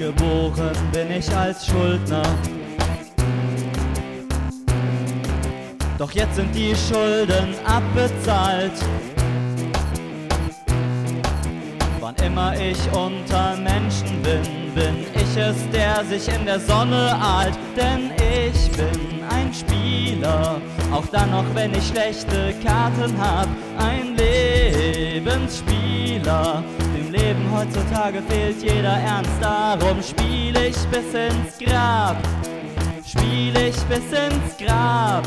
Geboren bin ich als Schuldner. Doch jetzt sind die Schulden abbezahlt. Wann immer ich unter Menschen bin, bin ich es, der sich in der Sonne ahlt. Denn ich bin ein Spieler, auch dann noch, wenn ich schlechte Karten hab. Ein Lebensspieler, dem Leben heutzutage fehlt jeder Ernst. Darum spiel ich bis ins Grab, spiel ich bis ins Grab.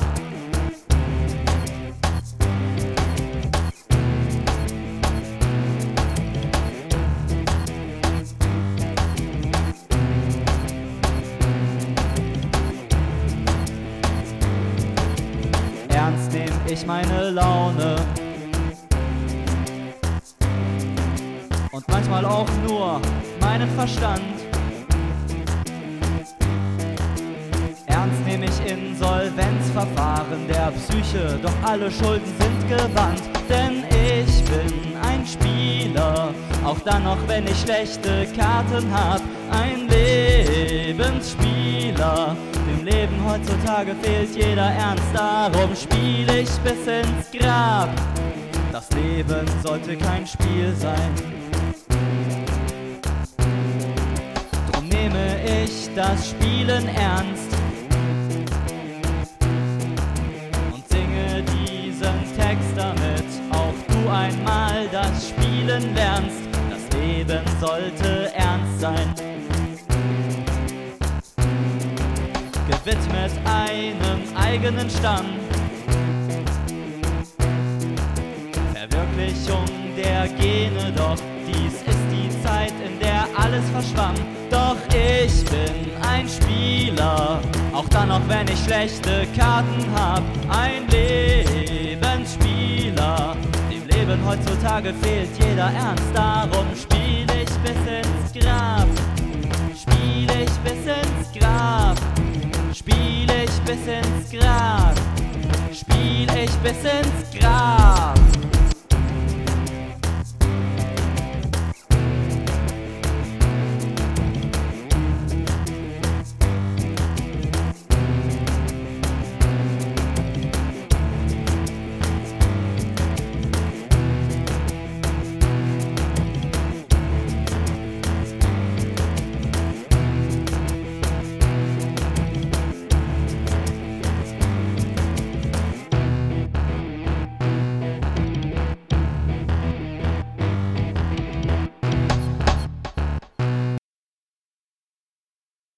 Ernst nehm ich meine Laune und manchmal auch nur meinen Verstand. Ernst nehm ich Insolvenzverfahren der Psyche, doch alle Schulden sind gewandt. Denn ich bin ein Spieler, auch dann noch, wenn ich schlechte Karten hab. Ein Lebensspieler, dem Leben heutzutage fehlt jeder Ernst. Darum spiel ich bis ins Grab. Das Leben sollte kein Spiel sein. Drum nehme ich das Spielen ernst und singe diesen Text, damit auch du einmal das Spielen lernst. Das Leben sollte ernst sein, gewidmet einem eigenen Stamm. Verwirklichung der Gene, doch dies ist die Zeit, in der alles verschwamm. Doch ich bin ein Spieler, auch dann noch, wenn ich schlechte Karten hab. Ein Lebensspieler, dem Leben heutzutage fehlt jeder Ernst. Darum spiel ich bis ins Grab, spiel ich bis ins Grab. Spiel ich bis ins Grab, spiel ich bis ins Grab.